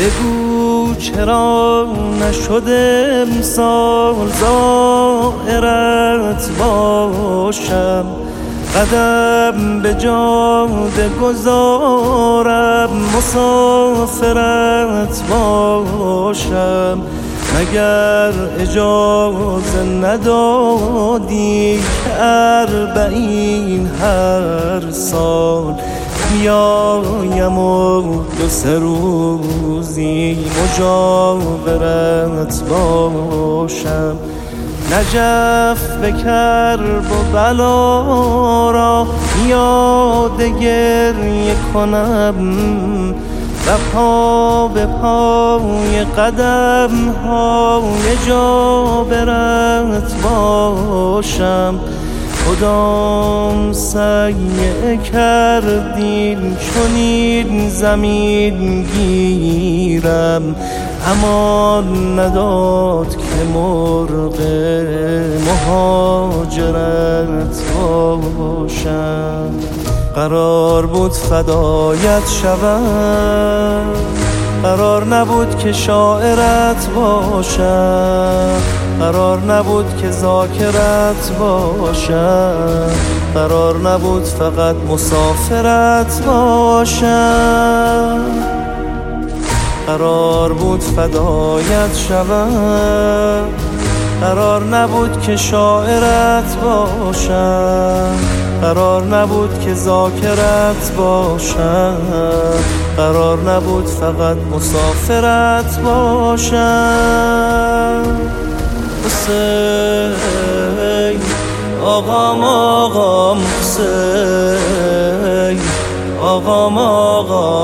بگو چرا نشده امسال زائرت باشم، قدم به جاده گذارم مسافرت باشم. مگر اجازه ندادی که 40 هر سال بیایم و 2-3 روزی مجاورت باشم؟ نجف به کرب و بلا را یاد گریه کنم و پا به پای قدم های جابرت باشم. کدام سعی کردین چنین زمین گیرم، امان نداد که مرغ مهاجرت باشم. قرار بود فدایت شوم، قرار نبود که شاعرت باشم، قرار نبود که ذاکرت باشم، قرار نبود فقط مسافرت باشم. قرار بود فدایت شوم، قرار نبود که شاعرت باشم، قرار نبود که ذاکرت باشم، قرار نبود فقط مسافرت باشم. حسین آقام آقام حسین آقام آقام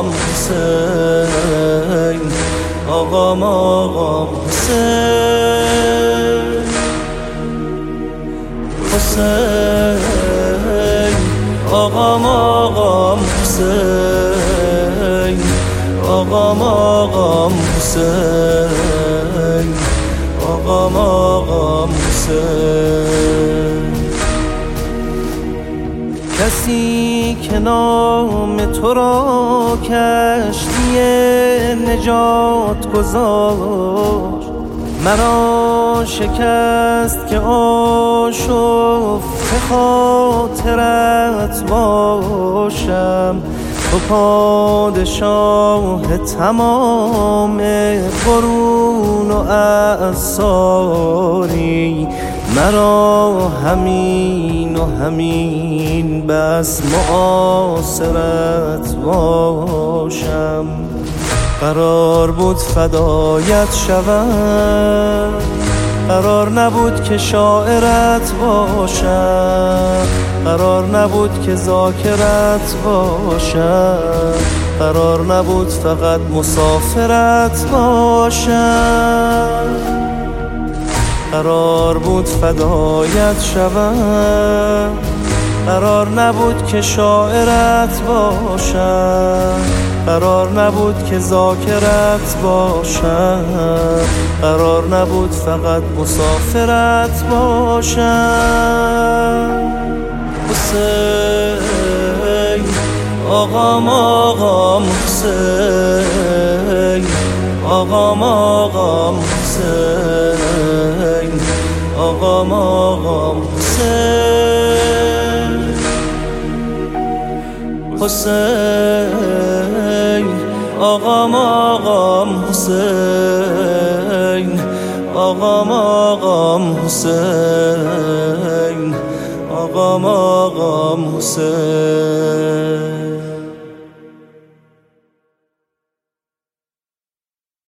حسین آقام آقام حسین حسین آقام آقام حسین آقام آقام حسین آقام آقام حسین. کسی که نام تو را کشتی نجات گذاشت، مرا شکست که آشفته خاطرت باشم. تو پادشاه تمام قرون و اعصاری، مرا همین و همین بس معاصرت باشم. قرار بود فدایت شوم، قرار نبود که شاعرت باشم، قرار نبود که ذاکرت باشم، قرار نبود فقط مسافرت باشم. قرار بود فدایت شوم، قرار نبود که شاعرت باشم، قرار نبود که ذاکرت باشم، قرار نبود فقط مسافرت باشم. حسین آقام آقام حسین آقام آقام حسین آقام آقام حسین حسین آقام آقام حسین آقام آقام حسین آقام آقام حسین.